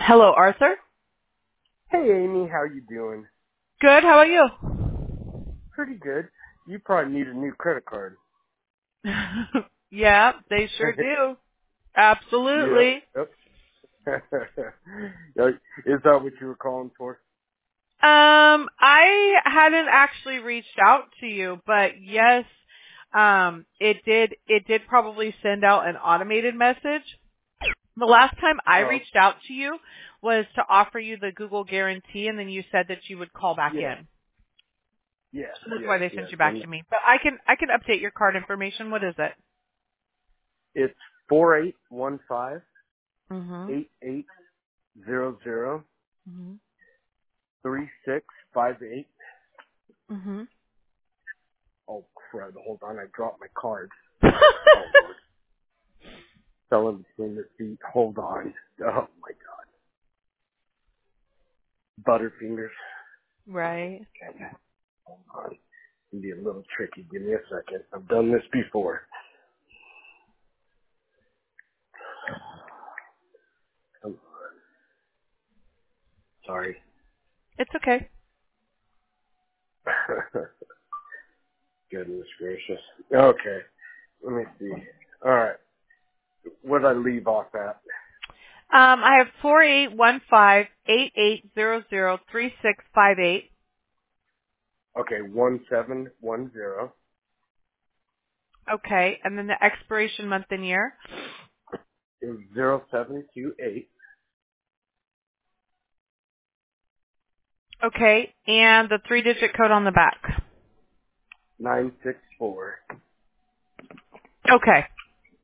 Hello, Arthur. Hey Amy, how you doing? Good. How are Pretty good. You probably need a new credit card. you? Yeah, they sure do. Absolutely. Yep. Is that what you were calling for? I hadn't actually reached out to you, but yes, it did probably send out an automated message. The last time I Oh, reached out to you was to offer you the Google guarantee, and then you said that you would call back yeah. in. Yes, So that's yes, why they sent yes. you back And to me. But I can update your card information. What is it? it's 4815 Mhm. 8800 Mhm. 3658. Mhm. Oh crud, hold on, I dropped my card. Oh Lord. Fell in between the feet. Hold on. Oh my god. Butterfingers. Right. Okay. Hold on. Can be a little tricky. Give me a second. I've done this before. I'm sorry. It's okay. Goodness gracious. Okay. Let me see. All right. What did I leave off at? I have 4815-8800-3658. Okay, 1710 Okay. And then the expiration month and year. is 0728 Okay. And the 3-digit code on the back. 964. Okay.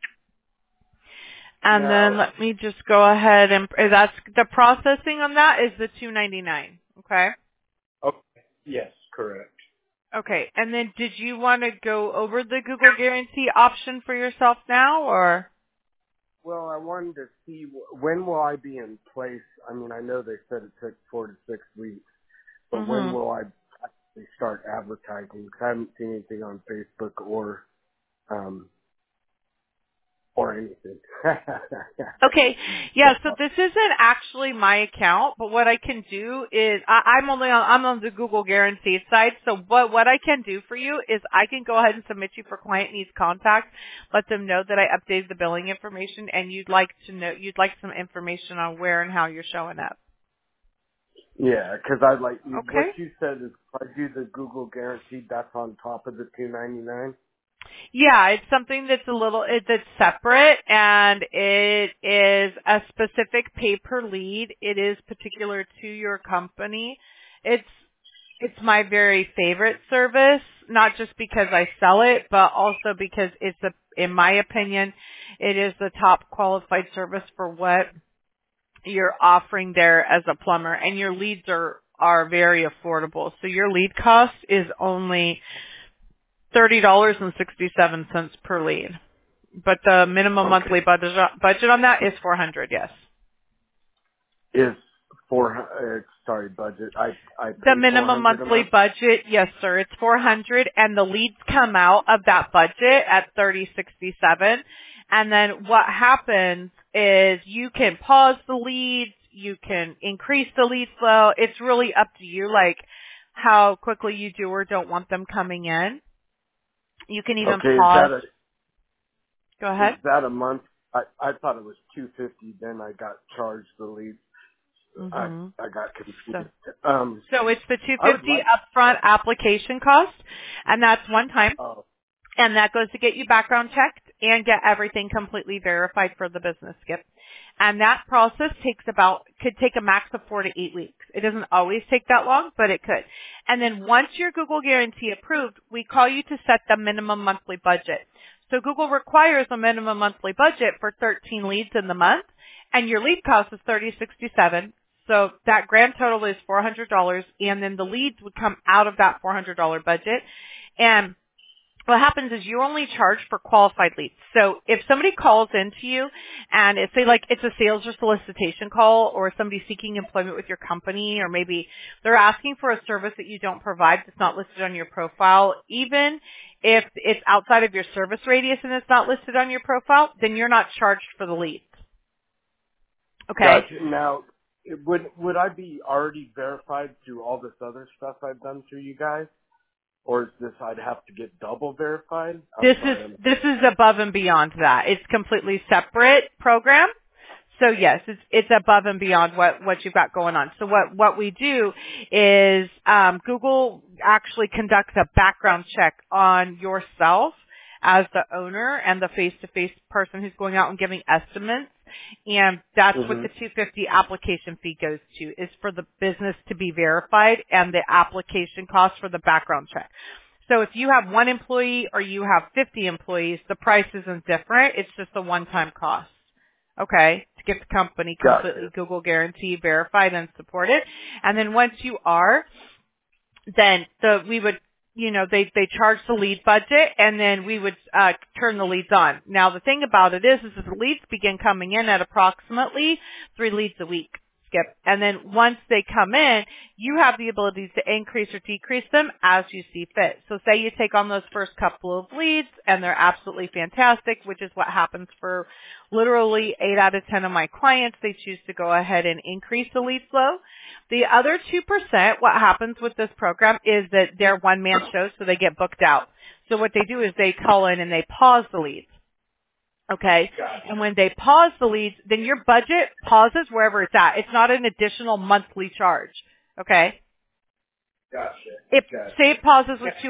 And Now, then let me just go ahead and that's the processing on that is the 299. Okay. okay, yes, correct. Okay. And then did you want to go over the Google guarantee option for yourself now or? Well, I wanted to see when will I be in place. I mean, I know they said it took 4 to 6 weeks, but when Mhm. will I actually start advertising? Because I haven't seen anything on Facebook um, or anything. Okay. So, Yeah, so this isn't actually my account, but what I can do is I'm on the Google guaranteed side. So what I can do for you is I can go ahead and submit you for client needs contact, let them know that I updated the billing information and you'd like some information on where and how you're showing up. yeah, because I like what Okay? you said is if I do the Google guaranteed, that's on top of the 299. Yeah, it's something that's separate and it is a specific pay per lead. It is particular to your company. It's my very favorite service, not just because I sell it, but also because in my opinion, it is the top qualified service for what you're offering there as a plumber and your leads are very affordable. So your lead cost is only $30.67 per lead. But the minimum Okay, monthly budget on that is 400, yes. is sorry budget. I The pay minimum 400 a monthly month. budget, yes sir, it's 400 and the leads come out of that budget at 3067. And then what happens is you can pause the leads, you can increase the lead flow. It's really up to you, like how quickly you do or don't want them coming in. You can even Okay, pause. Go is ahead. that a month? I thought it was 250. Then I got charged the lead. Mhm. I got So confused. So it's the I would 250 like. upfront application cost, and that's one time, Oh, and that goes to get you background checked and get everything completely verified for the business, Skip. And that process could take a max of 4 to 8 weeks. It doesn't always take that long, but it could. And then once your Google guarantee approved, we call you to set the minimum monthly budget. So Google requires a minimum monthly budget for 13 leads in the month, and your lead cost is $30.67. So that grand total is $400, and then the leads would come out of that $400 budget. And what happens is you're only charged for qualified leads. So if somebody calls into you and say like it's a sales or solicitation call or somebody seeking employment with your company or maybe they're asking for a service that you don't provide that's not listed on your profile, even if it's outside of your service radius and it's not listed on your profile, then you're not charged for the leads. Okay? gotcha. Now, would I be already verified through all this other stuff I've done through you guys? Or is this I'd have to get double verified? I'm sorry. This is above and beyond that. It's completely separate program. So yes, it's above and beyond what you've got going on. So what we do is Google actually conducts a background check on yourself as the owner and the face-to-face person who's going out and giving estimates. And that's what the $250 application fee goes to, is for the business to be verified and the application cost for the background check. So if you have 1 employee or you have 50 employees, the price isn't different. It's just a one-time cost. Okay, to get the company completely Google Guarantee verified and supported. And then once you are, then we would, they charge the lead budget, and then we would turn the leads on. Now the thing about it is the leads begin coming in at approximately 3 leads a week, Skip. And then once they come in, you have the ability to increase or decrease them as you see fit. So say you take on those first couple of leads and they're absolutely fantastic, which is what happens for literally 8 out of 10 of my clients. They choose to go ahead and increase the lead flow. The other 2%, what happens with this program is that they're one-man shows, so they get booked out. So what they do is they call in and they pause the leads. Okay. Gotcha. And when they pause the leads, then your budget pauses wherever it's at. It's not an additional monthly charge. Okay. Gotcha. Say it pauses with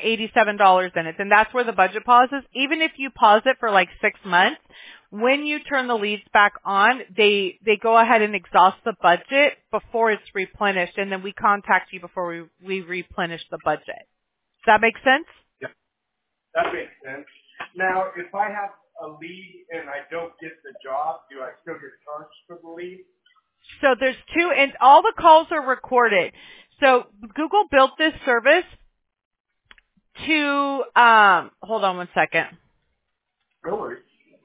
$287 in it, then that's where the budget pauses. Even if you pause it for like 6 months, when you turn the leads back on, they go ahead and exhaust the budget before it's replenished, and then we contact you before we replenish the budget. Does that make sense? Yeah. That makes sense. Now, if I have a lead and I don't get the job, do I still get charged for the lead? So there's 2, and all the calls are recorded. So Google built this service to, hold on one second. No worries.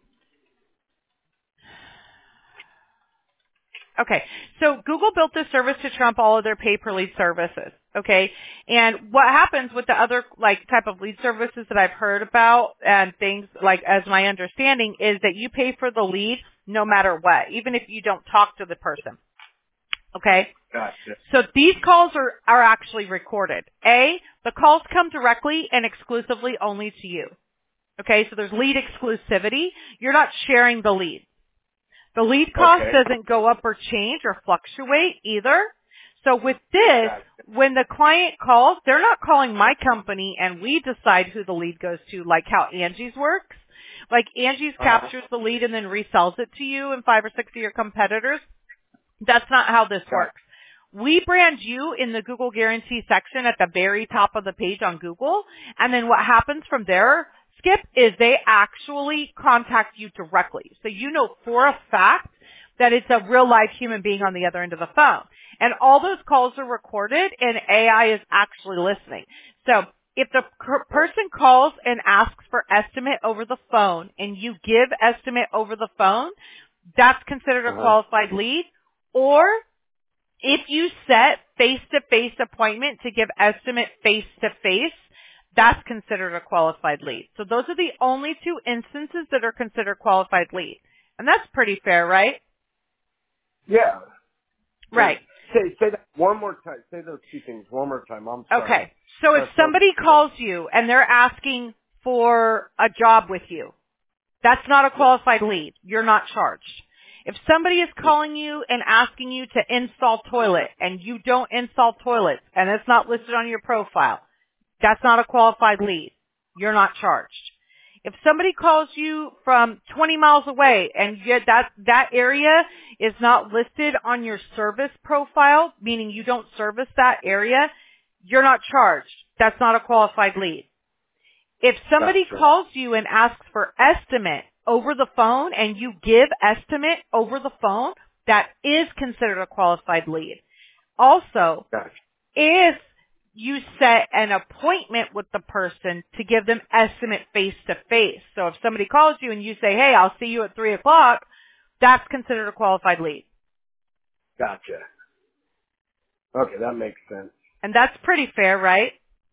Okay, so Google built this service to trump all of their pay-per-lead services, okay? And what happens with the other, type of lead services that I've heard about and things, as my understanding, is that you pay for the lead no matter what, even if you don't talk to the person, okay? Gotcha. So these calls are actually recorded. The calls come directly and exclusively only to you, okay? So there's lead exclusivity. You're not sharing the lead. The lead cost doesn't go up or change or fluctuate either. So with this, when the client calls, they're not calling my company and we decide who the lead goes to, like how Angie's works. Like Angie's captures the lead and then resells it to you and 5 or 6 of your competitors. That's not how this works. We brand you in the Google Guarantee section at the very top of the page on Google. And then what happens from there, Skip, is they actually contact you directly. So you know for a fact that it's a real live human being on the other end of the phone. And all those calls are recorded and AI is actually listening. So if the person calls and asks for estimate over the phone and you give estimate over the phone, that's considered a qualified lead. Or if you set face-to-face appointment to give estimate face-to-face, that's considered a qualified lead. So those are the only 2 instances that are considered qualified lead. And that's pretty fair, right? Yeah. Right. Say that one more time. Say those 2 things one more time. I'm sorry. Okay. So if somebody calls you and they're asking for a job with you, that's not a qualified lead. You're not charged. If somebody is calling you and asking you to install toilet and you don't install toilets and it's not listed on your profile, that's not a qualified lead. You're not charged. If somebody calls you from 20 miles away and that area is not listed on your service profile, meaning you don't service that area, you're not charged. That's not a qualified lead. If somebody calls you and asks for estimate over the phone and you give estimate over the phone, that is considered a qualified lead. Also, if you set an appointment with the person to give them estimate face-to-face. So if somebody calls you and you say, hey, I'll see you at 3 o'clock, that's considered a qualified lead. Gotcha. Okay, that makes sense. And that's pretty fair, right?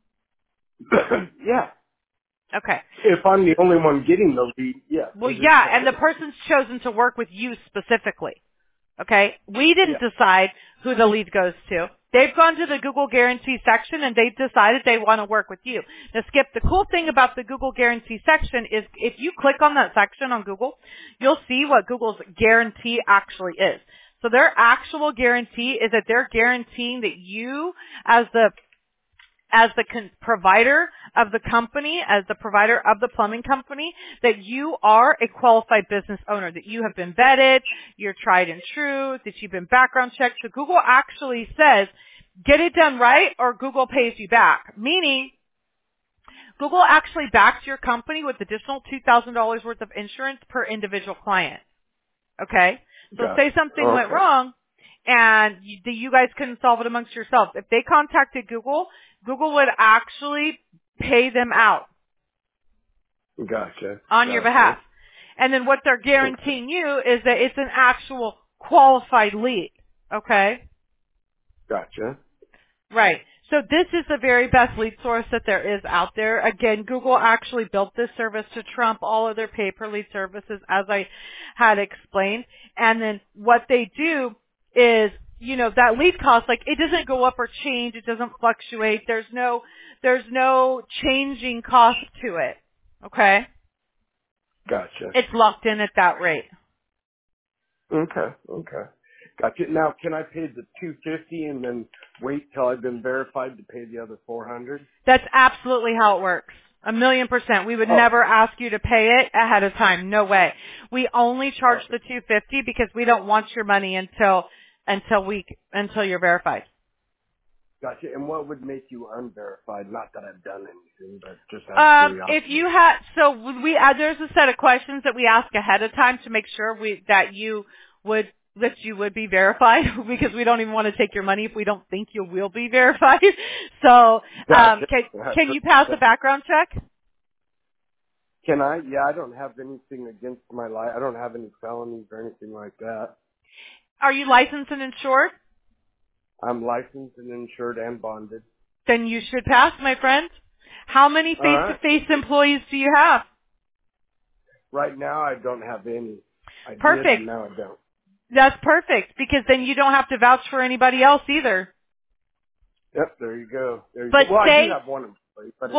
Yeah. Okay. If I'm the only one getting the lead, yeah. Well, yeah, and the person's chosen to work with you specifically. Okay? We didn't decide who the lead goes to. They've gone to the Google Guarantee section and they've decided they want to work with you. Now, Skip, the cool thing about the Google Guarantee section is if you click on that section on Google, you'll see what Google's guarantee actually is. So their actual guarantee is that they're guaranteeing that you, as the provider of the company, as the provider of the plumbing company, that you are a qualified business owner, that you have been vetted, you're tried and true, that you've been background checked. So Google actually says, get it done right or Google pays you back. Meaning, Google actually backs your company with additional $2,000 worth of insurance per individual client. Okay? So say something went wrong and you guys couldn't solve it amongst yourselves. If they contacted Google, Google would actually pay them out. On your behalf. And then what they're guaranteeing you is that it's an actual qualified lead. Okay? Right. So this is the very best lead source that there is out there. Again, Google actually built this service to trump all of their pay-per-lead services, as I had explained. And then what they do is, you know, that lead cost, like, it doesn't go up or change. It doesn't fluctuate. There's no changing cost to it. Okay? It's locked in at that rate. Gotcha. Now, can I pay the $250 and then wait till I've been verified to pay the other $400? That's absolutely how it works. 1,000,000%. We would never ask you to pay it ahead of time. No way. We only charge the $250 because we don't want your money until you're verified. Gotcha. And what would make you unverified? Not that I've done anything, but just out of curiosity. If you had, there's a set of questions that we ask ahead of time to make sure that you would be verified, because we don't even want to take your money if we don't think you will be verified. So, can you pass a background check? Can I? Yeah, I don't have anything against my life. I don't have any felonies or anything like that. Are you licensed and insured? I'm licensed and insured and bonded. Then you should pass, my friend. How many face-to-face employees do you have? Right now, I don't have any. Perfect. Did, and now I don't. That's perfect, because then you don't have to vouch for anybody else either. Yep, there you go. But well, I do have one employee, but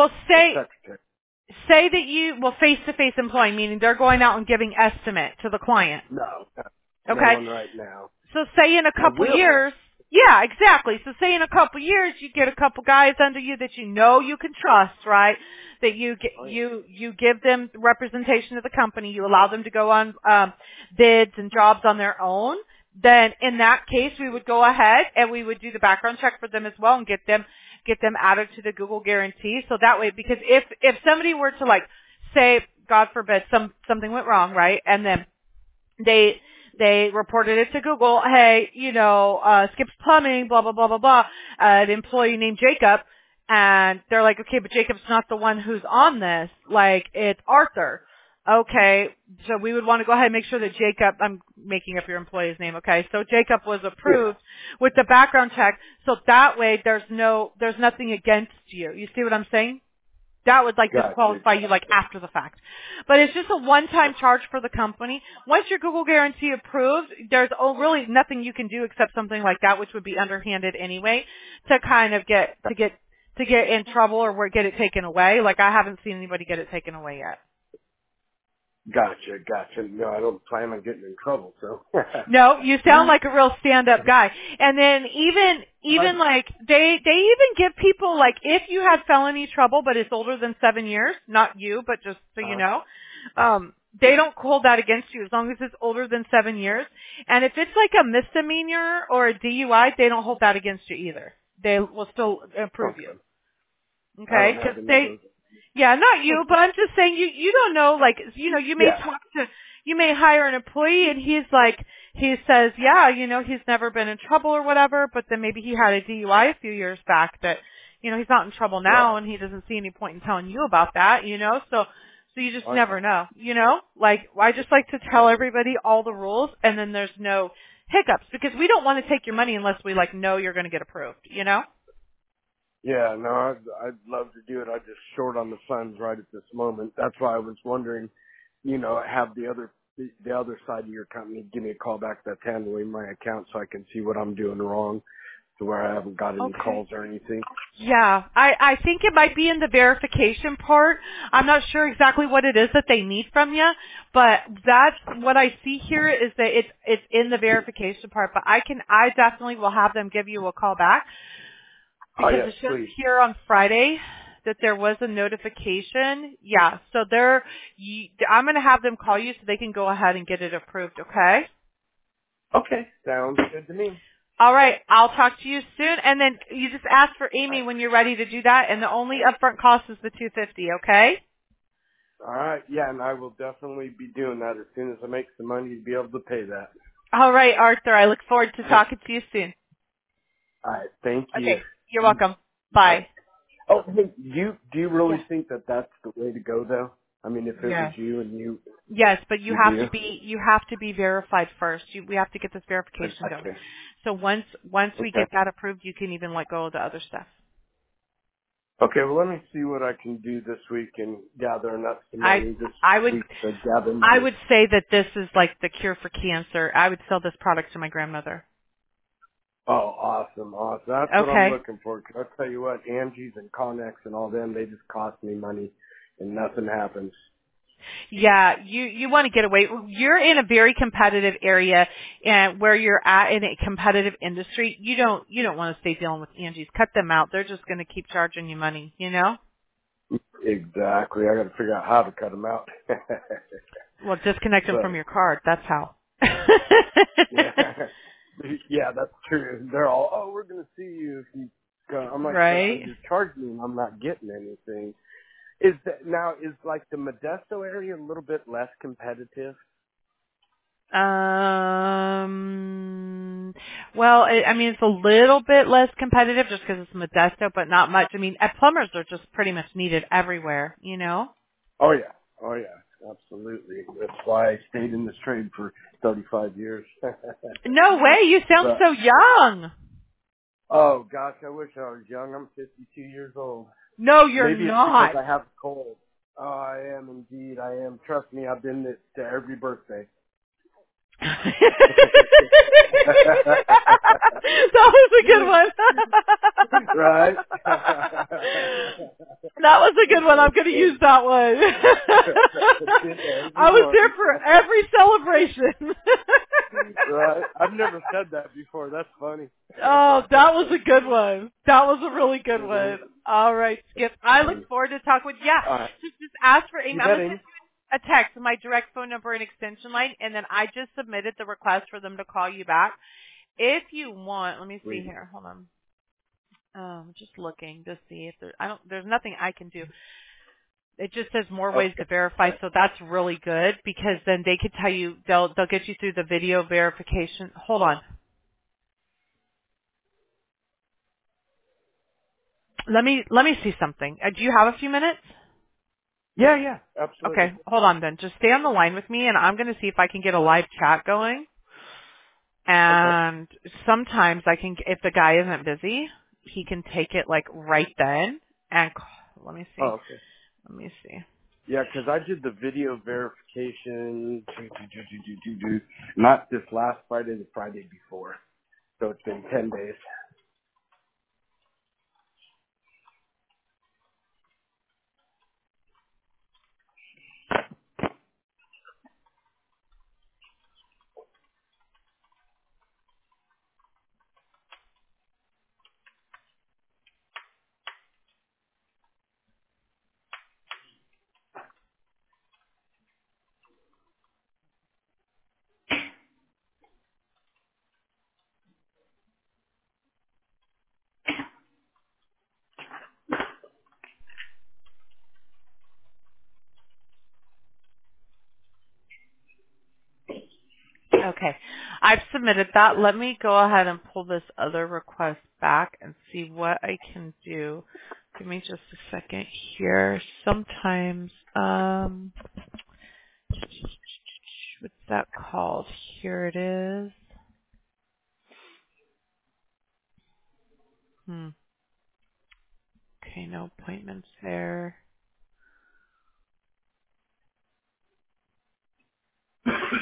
say that you, face-to-face employee, meaning they're going out and giving estimate to the client. No. Okay. No one right now. So say in a couple years, yeah, exactly. So say in a couple years you get a couple guys under you that you know you can trust, right? That you give them representation of the company, you allow them to go on bids and jobs on their own. Then in that case we would go ahead and we would do the background check for them as well and get them added to the Google guarantee. So that way, because if somebody were to, like, say, God forbid, something went wrong, right? And then they reported it to Google, hey, Skip's Plumbing, blah, blah, blah, blah, blah, an employee named Jacob, and they're like, okay, but Jacob's not the one who's on this, like, it's Arthur. Okay, so we would want to go ahead and make sure that Jacob, I'm making up your employee's name, okay, so Jacob was approved with the background check, so that way there's nothing against you. You see what I'm saying? That would, like, disqualify you, like, after the fact. But it's just a one-time charge for the company. Once your Google guarantee approved, there's really nothing you can do except something like that, which would be underhanded anyway, to kind of get in trouble or get it taken away. Like, I haven't seen anybody get it taken away yet. Gotcha. No, I don't plan on getting in trouble, so. No, you sound like a real stand-up guy. And then even like, they even give people, like, if you had felony trouble, but it's older than 7 years, not you, but just so you know, they don't hold that against you as long as it's older than 7 years. And if it's like a misdemeanor or a DUI, they don't hold that against you either. They will still approve you. Okay? Because yeah, not you, but I'm just saying you don't know, like, you may hire an employee and he says, he's never been in trouble or whatever, but then maybe he had a DUI a few years back that, he's not in trouble now and he doesn't see any point in telling you about that, so you just never know, like, I just like to tell everybody all the rules and then there's no hiccups because we don't want to take your money unless we, like, know you're going to get approved, Yeah, no, I'd love to do it. I'm just short on the funds right at this moment. That's why I was wondering, have the other the other side of your company give me a call back that's handling my account so I can see what I'm doing wrong to where I haven't got any Okay. calls or anything. Yeah, I think it might be in the verification part. I'm not sure exactly what it is that they need from you, but that's what I see here is that it's in the verification part. But I definitely will have them give you a call back Oh, because yes, it shows please. here on Friday that there was a notification. Yeah, so I'm going to have them call you so they can go ahead and get it approved. Okay. Okay, sounds good to me. All right, I'll talk to you soon, and then you just ask for Amy when you're ready to do that, and the only upfront cost is the $250. Okay? All right, yeah, and I will definitely be doing that as soon as I make some money to be able to pay that. All right, Arthur. I look forward to talking to you soon. All right, thank you. Okay, you're welcome. Bye. Oh, hey, do you really Yeah. think that that's the way to go, though? I mean, if it was Yes. you and Yes, but you you have do. to be verified first. We have to get this verification going. Okay. So once we Okay. get that approved, you can even let go of the other stuff. Okay, well, let me see what I can do this week and gather enough some I money this I would week to gather I money. would say that this is like the cure for cancer. I would sell this product to my grandmother. Oh, awesome, awesome. That's what I'm Okay. looking for. 'Cause I tell you what, Angie's and Connex and all them, they just cost me money and nothing happens. Yeah, you want to get away. You're in a very competitive area, and where you're at in a competitive industry, you don't want to stay dealing with Angie's. Cut them out. They're just going to keep charging you money. You know. Exactly. I got to figure out how to cut them out. Well, disconnect them from So, your card. That's how. yeah. Yeah, that's true. They're all, oh, we're going to see you if you go. I'm like, but Right. you're charging me and I'm not getting anything. Is that now, is like the Modesto area a little bit less competitive? Well, I mean, it's a little bit less competitive just because it's Modesto, but not much. I mean, plumbers are just pretty much needed everywhere. You know. Oh yeah. Oh yeah. Absolutely. That's why I stayed in this trade for 35 years. No way. You sound But, so young. oh gosh, I wish I was young. I'm 52 years old. No, you're Maybe it's because not. I have a cold. Oh, I am indeed. I am. Trust me, I've been to every birthday. That was a good one. Right? That was a good one. I'm That's going to use funny. that one. Been to every I was there one. for every celebration. Right? I've never said that before. That's funny. Oh, that was a good one. That was a really good It is. one. All right, Skip. I look forward to talking with you. Yeah, All right. just ask for Amy. You I'm bet, going to Amy. send you a text, my direct phone number and extension line, and then I just submitted the request for them to call you back. If you want, let me see Sweet. here. Hold on. Just looking to see if there's nothing I can do. It just says more ways Okay. to verify, so that's really good because then they could tell you they'll get you through the video verification. Hold on. Let me see something. Do you have a few minutes? Yeah, yeah. Absolutely. Okay, hold on then. Just stay on the line with me and I'm going to see if I can get a live chat going. Okay. And sometimes I can, if the guy isn't busy, he can take it like right then and let me see. Oh, okay. Let me see. Yeah, 'cause I did the video verification, not this last Friday, the Friday before. So it's been 10 days. Okay. I've submitted that. Let me go ahead and pull this other request back and see what I can do. Give me just a second here. Sometimes, what's that called? Here it is. Okay, no appointments there.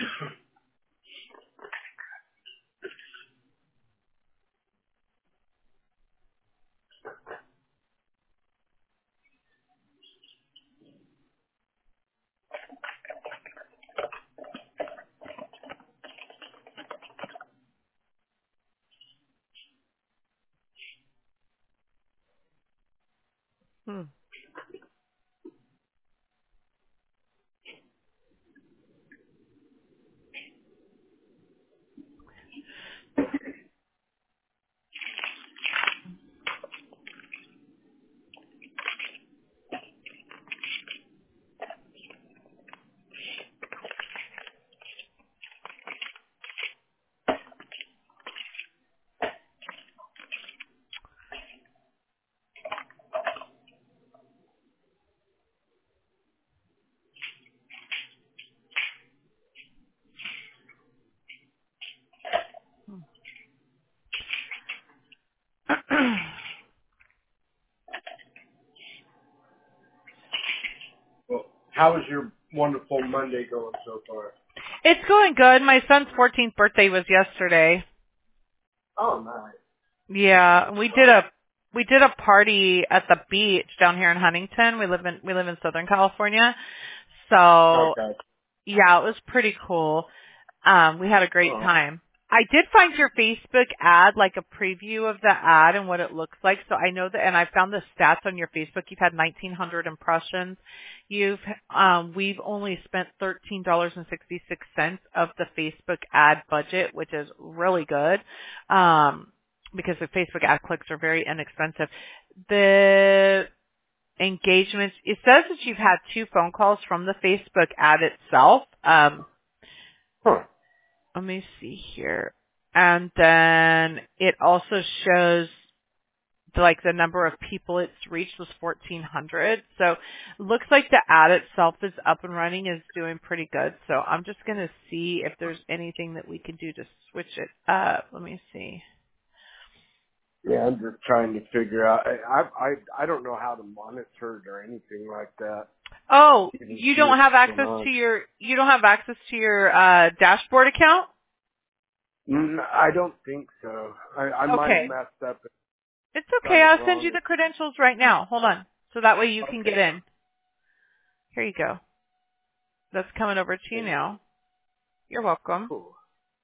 How is your wonderful Monday going so far? It's going good. My son's 14th birthday was yesterday. Oh, nice. Yeah, we did a party at the beach down here in Huntington. We live in Southern California. So, Okay. yeah, it was pretty cool. We had a great Oh. time. I did find your Facebook ad, like a preview of the ad and what it looks like. So I know that, and I found the stats on your Facebook. You've had 1,900 impressions. We've only spent $13.66 of the Facebook ad budget, which is really good. Because the Facebook ad clicks are very inexpensive. The engagements, it says that you've had 2 phone calls from the Facebook ad itself. Huh. Let me see here. And then it also shows like the number of people it's reached was 1,400. So it looks like the ad itself is up and running, is doing pretty good. So I'm just going to see if there's anything that we can do to switch it up. Let me see. Yeah, I'm just trying to figure out. I don't know how to monitor it or anything like that. Oh, Even you see don't what's have going access on. to your dashboard account? I don't think so. I might have Okay. messed up and It's done okay. it I'll send you wrong. the credentials right now. Hold on. So that way you can get Okay. in. Here you go. That's coming over to you Thank you. now. You're welcome. Cool.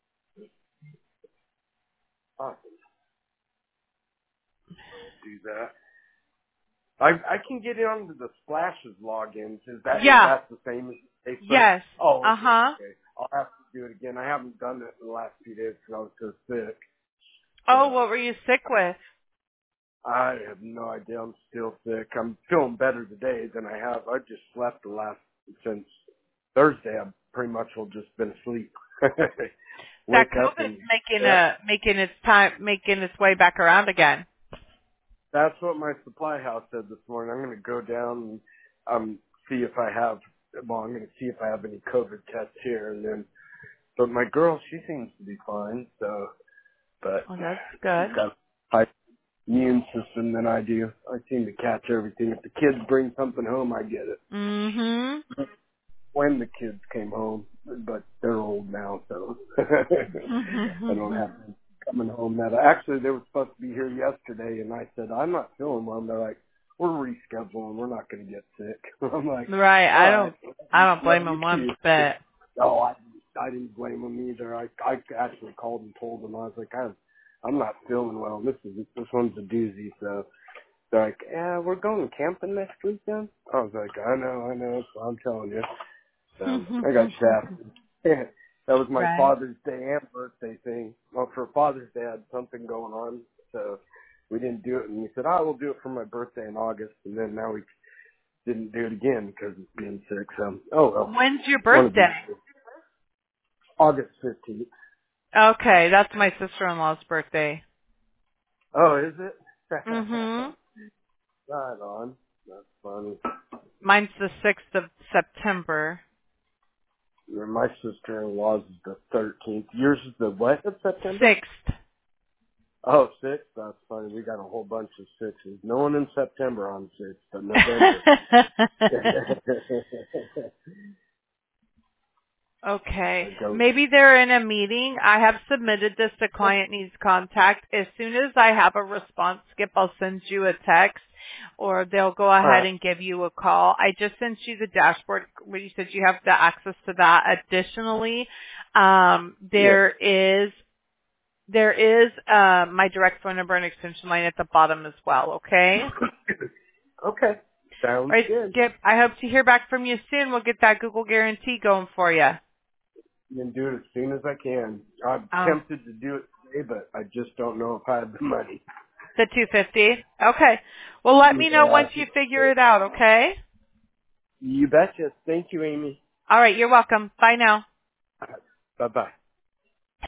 Awesome. Do that. I can get onto the Splashes logins. Is Yeah. that the same as Facebook? Yes. Oh, okay. Uh-huh. Okay. I'll have to do it again. I haven't done it in the last few days because I was so sick. Oh, So what were you sick with? I have no idea. I'm still sick. I'm feeling better today than I have. I just slept since Thursday. I pretty much will just been asleep. That Wake up COVID's and yeah. making its way back around again. That's what my supply house said this morning. I'm going to go down and see if I have. Well, I'm going to see if I have any COVID tests here, and then. But my girl, she seems to be fine. So, but Oh, that's she's good. got a high immune system than I do. I seem to catch everything. If the kids bring something home, I get it. Mm-hmm. When the kids came home, but they're old now, so I don't have them coming home. Actually, they were supposed to be here yesterday, and I said I'm not feeling well. And they're like, we're rescheduling. We're not going to get sick. I'm like, Right. all right, I don't blame love you them one too. bit. Oh, I didn't blame them either. I actually called and told them. I was like, I'm not feeling well. This one's a doozy. So they're like, yeah, we're going camping next weekend. I was like, I know. So I'm telling you. So I got shafted. That was my Right. Father's Day and birthday thing. Well, for Father's Day, I had something going on, so we didn't do it. And he said, "Oh, we'll do it for my birthday in August." And then now we didn't do it again because of being sick. So, oh well. When's your One of these birthday? days. August 15th. Okay, that's my sister-in-law's birthday. Oh, is it? Mm-hmm. Right on. That's funny. Mine's the 6th of September. Yeah, my sister-in-law's is the 13th. Yours is the what of September? 6th. Oh, 6? That's funny. We got a whole bunch of 6s. No one in September on 6, but November. Okay. I go, Maybe they're in a meeting. I have submitted this to client needs contact. As soon as I have a response, Skip, I'll send you a text or they'll go ahead and give you a call. I just sent you the dashboard where you said you have the access to that. Additionally, there is my direct phone number and extension line at the bottom as well, okay? okay. All Sounds right, good. Skip, I hope to hear back from you soon. We'll get that Google guarantee going for you. You can do it as soon as I can. I'm Oh. tempted to do it today, but I just don't know if I have the money. The 250? Okay. Well, let me know once Yeah. you figure it out, okay? You betcha. Thank you, Amy. All right, you're welcome. Bye now. Bye-bye.